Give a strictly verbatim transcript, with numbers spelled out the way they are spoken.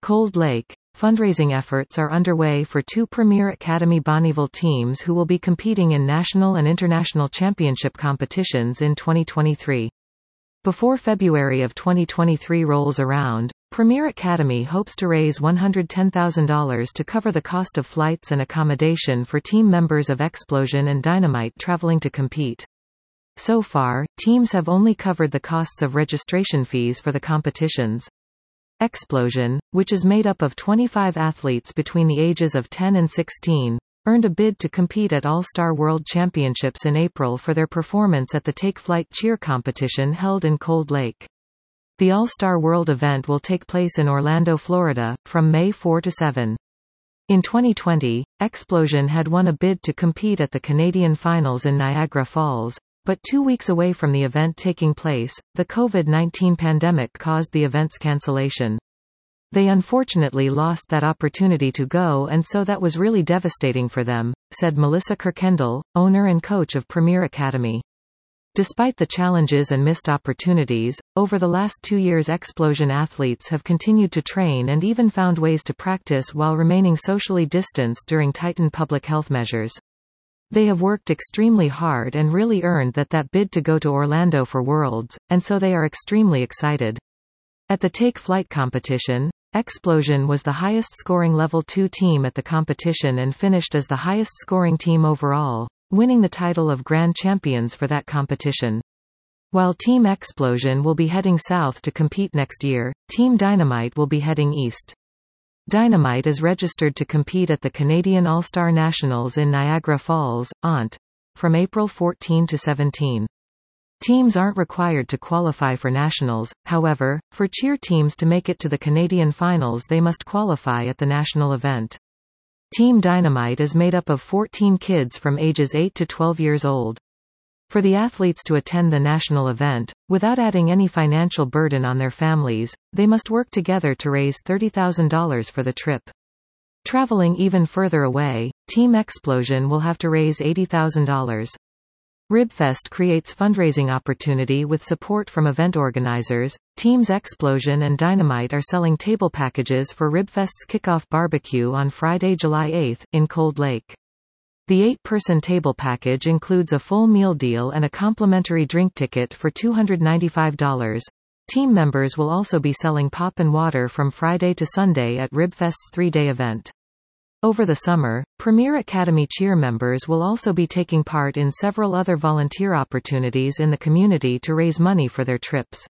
Cold Lake. Fundraising efforts are underway for two Premier Academy Bonneville teams who will be competing in national and international championship competitions in twenty twenty-three. Before February of twenty twenty-three rolls around, Premier Academy hopes to raise one hundred ten thousand dollars to cover the cost of flights and accommodation for team members of Explosion and Dynamite traveling to compete. So far, teams have only covered the costs of registration fees for the competitions. Explosion, which is made up of twenty-five athletes between the ages of ten and sixteen, earned a bid to compete at All-Star World Championships in April for their performance at the Take Flight cheer competition held in Cold Lake. The All-Star World event will take place in Orlando, Florida, from May fourth to seventh. In twenty twenty, Explosion had won a bid to compete at the Canadian Finals in Niagara Falls, but two weeks away from the event taking place, the COVID nineteen pandemic caused the event's cancellation. They unfortunately lost that opportunity to go, and so that was really devastating for them, said Melissa Kirkendall, owner and coach of Premier Academy. Despite the challenges and missed opportunities, over the last two years Explosion athletes have continued to train and even found ways to practice while remaining socially distanced during tightened public health measures. They have worked extremely hard and really earned that that bid to go to Orlando for Worlds, and so they are extremely excited. At the Take Flight competition, Explosion was the highest-scoring Level two team at the competition and finished as the highest-scoring team overall, winning the title of Grand Champions for that competition. While Team Explosion will be heading south to compete next year, Team Dynamite will be heading east. Dynamite is registered to compete at the Canadian All-Star Nationals in Niagara Falls, Ont. from April fourteenth to seventeenth. Teams aren't required to qualify for nationals, however, for cheer teams to make it to the Canadian Finals they must qualify at the national event. Team Dynamite is made up of fourteen kids from ages eight to twelve years old. For the athletes to attend the national event, without adding any financial burden on their families, they must work together to raise thirty thousand dollars for the trip. Traveling even further away, Team Explosion will have to raise eighty thousand dollars. Ribfest creates fundraising opportunity with support from event organizers. Teams Explosion and Dynamite are selling table packages for Ribfest's kickoff barbecue on Friday, July eighth, in Cold Lake. The eight-person table package includes a full meal deal and a complimentary drink ticket for two hundred ninety-five dollars. Team members will also be selling pop and water from Friday to Sunday at Ribfest's three-day event. Over the summer, Premier Academy cheer members will also be taking part in several other volunteer opportunities in the community to raise money for their trips.